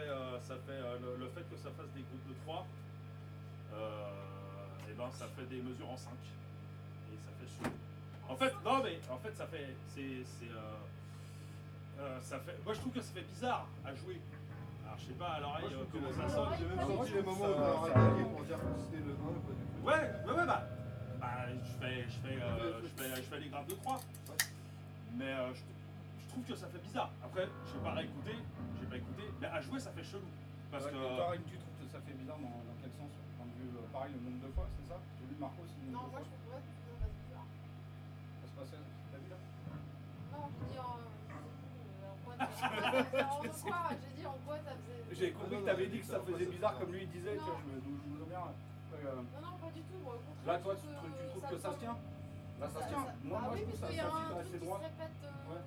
le fait que ça fasse des groupes de 3, et ben ça fait des mesures en 5. Et ça fait chaud. En fait, non mais en fait ça fait. Ça fait. Moi je trouve que ça fait bizarre à jouer. Alors je sais pas à l'oreille comment ça sonne. J'ai même senti les moments où on a arrêté pour dire que c'était le 1 ou pas du tout. Ouais, bah je fais les grappes de 3. Mais je trouve que ça fait bizarre. Après, je n'ai pas réécouté, mais à jouer ça fait chelou. Parce que. Tu trouves que ça fait bizarre dans quel sens? Point de vue, pareil, le nombre de fois, c'est ça? J'ai vu Marco aussi. Non, moi je trouve pas que ça passe bizarre. Ça se passait, t'as vu là? Non, je dis en quoi ça faisait. J'ai dit en quoi ça faisait. J'ai compris que t'avais dit que ça faisait bizarre comme lui il disait, tu vois, je me souviens bien. Non, pas du tout. Moi, au contraire, Là, toi, tu trouves que ça se tient? Là, ça se tient. Moi, je trouve ça se tient assez droit. Ouais.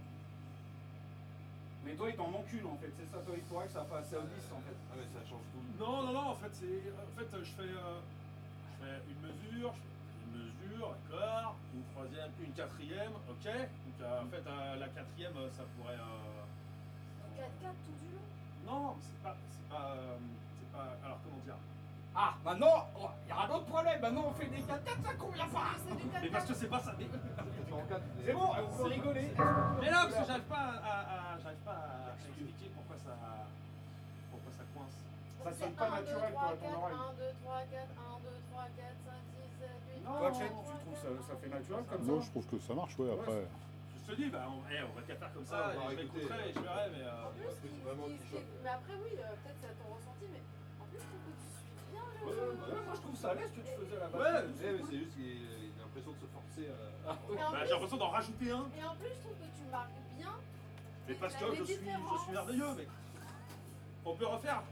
Mais toi, il t'en manque une en fait, c'est ça, toi, il faudrait que ça fasse 10 en fait. Ah, mais ça change tout. Non, en fait, je fais une mesure, d'accord, une troisième, une quatrième, ok. Donc en fait, la quatrième, ça pourrait. 4-4 tout du long. Non, c'est pas. Alors comment dire? Ah, maintenant, il y a un autre problème, maintenant on fait des 4-4, ça convient pas. Mais parce que c'est pas ça. C'est bon, on peut rigoler. Mais là, parce que j'arrive pas à expliquer pourquoi ça coince. Ça sonne pas naturel pour ton oreille. 1, 2, 3, 4, 1, 2, 3, 4, 5, 6, 7, 8. Toi, Chet, tu trouves ça fait naturel comme ça? Non, je trouve que ça marche, ouais, après. Je te dis, bah, on va qu'à faire comme ça, on va et je écouter. m'écouterai et je verrai, mais. En plus, mais après, oui, peut-être c'est ton ressenti, mais en plus, je trouve que tu suis bien le. Ouais, moi je trouve ça à l'aise que tu faisais à la base. Ouais, mais c'est juste qu'il a l'impression de se forcer à. Bah, j'ai l'impression d'en rajouter un. Et en plus, je trouve que tu marques bien. Mais parce que je suis merveilleux, mais. On peut refaire.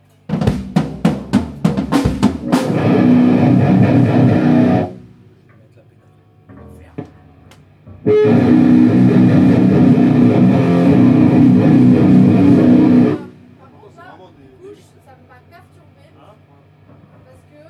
Ça m'a perturbé parce que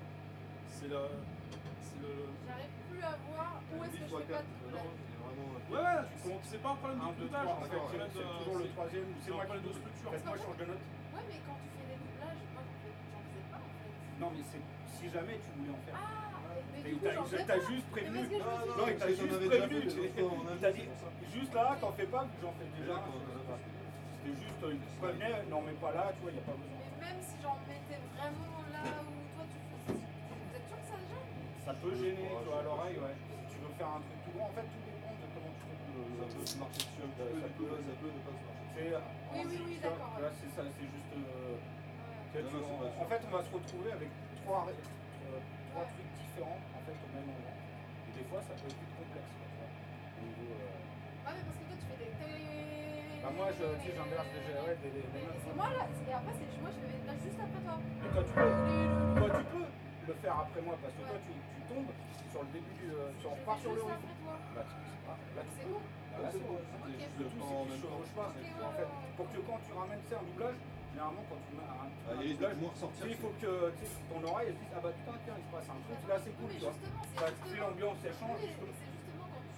j'arrive plus à voir où est-ce que je fais pas de doublage. Ouais, c'est pas un problème de doublage en fait, C'est toujours le troisième, c'est moi qui de structure. Faites-moi change de note. Ouais, mais quand tu fais des doublages, moi j'en faisais pas en fait. Non, mais c'est si jamais tu voulais en faire. Ah, mais Et du coup, j'en fais t'as pas. juste prévenu. Mais parce que je me suis Non, il t'a J'en juste avais déjà prévenu. fait des autres fois, Il t'a dit juste là, t'en fais pas, j'en fais déjà. C'était juste, il te prévenait, non, mais pas là, tu vois, il n'y a pas besoin. Mais même si j'en mettais vraiment là où toi tu fais. Vous êtes sûr que ça gêne? Ça peut gêner, tu vois, à l'oreille, ouais. Si tu veux faire un truc tout droit, en fait, tout dépend de comment tu fais le. Ça peut se marcher dessus un petit peu, ça peut ne pas se marcher. Oui, d'accord. Là, c'est ça, c'est juste. Ouais. En fait, on va se retrouver avec trois trucs différents en fait au même moment. Et des fois, ça peut être plus complexe. Quoi, tu vois, au niveau, Ah, mais parce que toi tu fais des. Bah moi, j'inverse des notes. C'est moi là, et après c'est moi je vais là juste après toi. Et toi, tu peux le faire après moi parce que toi, tu tombes sur le début du. On repart sur le haut. Là, C'est bon. Là, c'est bon. Le tout, c'est qu'il ne chevauche pas. En fait, pour que quand tu ramènes un doublage, généralement quand tu mets un doublage, il faut que ton oreille elle se dise ah bah putain tiens il se passe un truc là c'est cool tu vois. Si l'ambiance elle change. C'est justement quand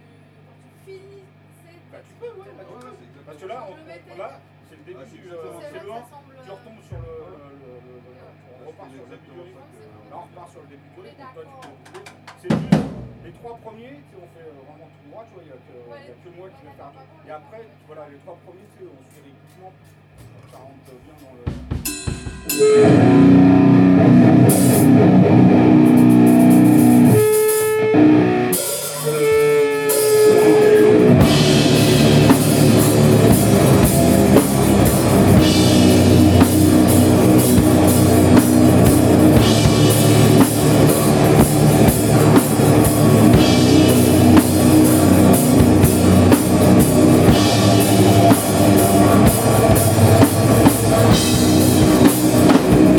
tu finis. Tu peux ouais. Parce que là c'est le début du c'est le 1. Tu retombes sur le on repart sur le début du rythme. Là on repart sur le début du rythme. Toi tu peux doubler. C'est juste les trois premiers, on fait vraiment tout droit, tu vois, il n'y a que moi qui vais faire. Et après, voilà, les trois premiers, on suit rythmiquement. Ça rentre bien dans le.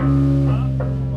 Hein